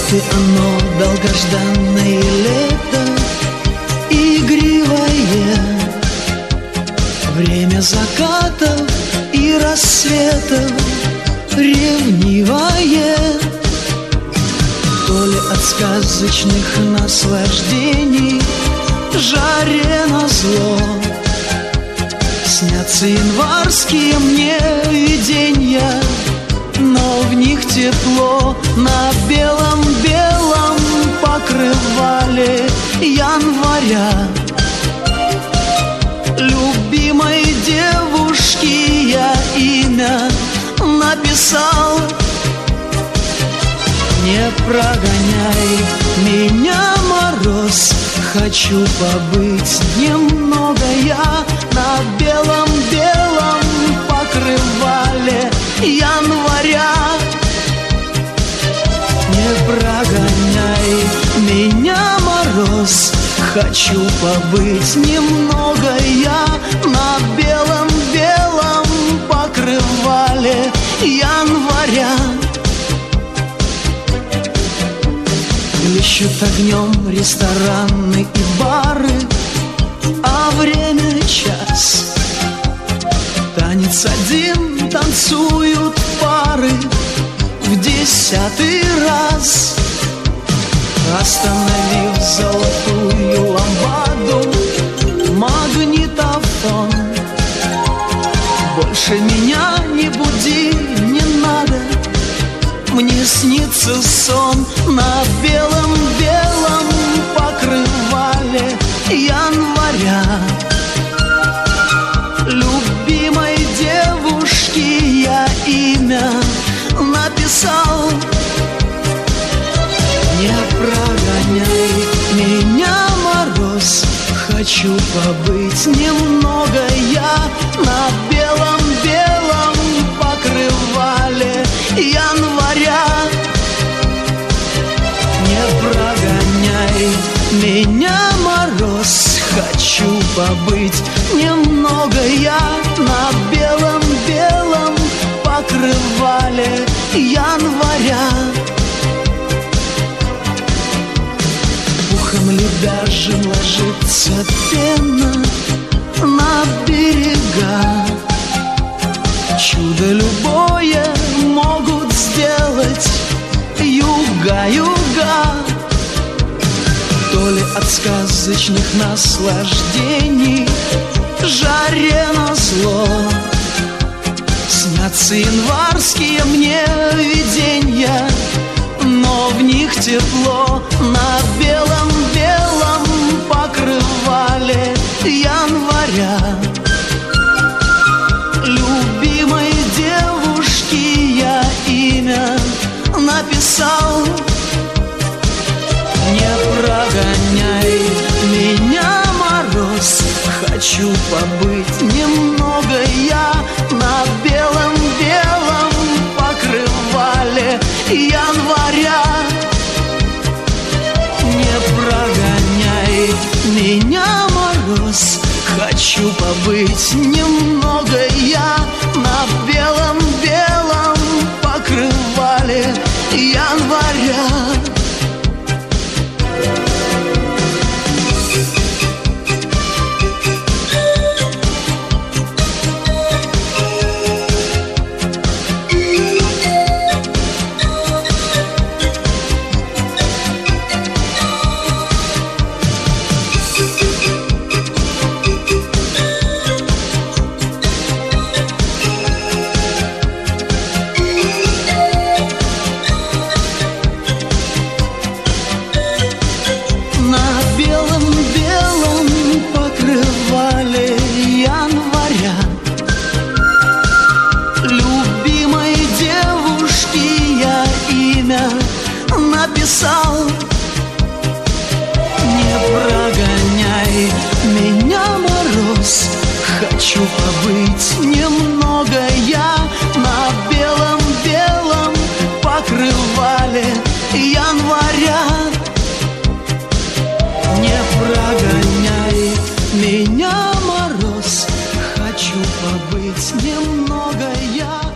ты оно, долгожданное лето, игривое, время закатов и рассветов, ревнивое. То ли от сказочных наслаждений жаре назло снятся январские мне виденья, но в них тепло на белом-белом покрывале января. Любимой девушке я имя написал. Не прогоняй меня, мороз, хочу побыть немного я на белом-белом покрывале января. Не прогоняй меня, мороз, хочу побыть немного я на белом-белом покрывале января. Ищут огнем рестораны и бары, а время час. Танец один танцуют пары в 10-й раз. Остановив золотую лампаду, магнитофон, больше меня не буди, не надо. Мне снится сон на белом-белом покрывале января. Любимой девушке я имя написал. Не прогоняй меня, мороз, хочу побыть немного я на белом-белом покрывале января. Не прогоняй меня, мороз, хочу побыть немного я на белом-белом покрывале января. Пухом ли даже ложится пена на берега? Чудо любое могут сделать юга-юга. То ли от сказочных наслаждений жаре назло снятся январские мне виденья, но в них тепло на белом-белом покрывале января. Любимой девушке я имя написал. Не прогоняй меня, мороз, хочу побыть немного я на белом-белом покрывале января. Не прогоняй меня, мороз, хочу побыть немного я на белом-белом покрывале января. Написал. Не прогоняй меня, мороз, хочу побыть немного я на белом-белом покрывале января. Не прогоняй меня, мороз, хочу побыть немного я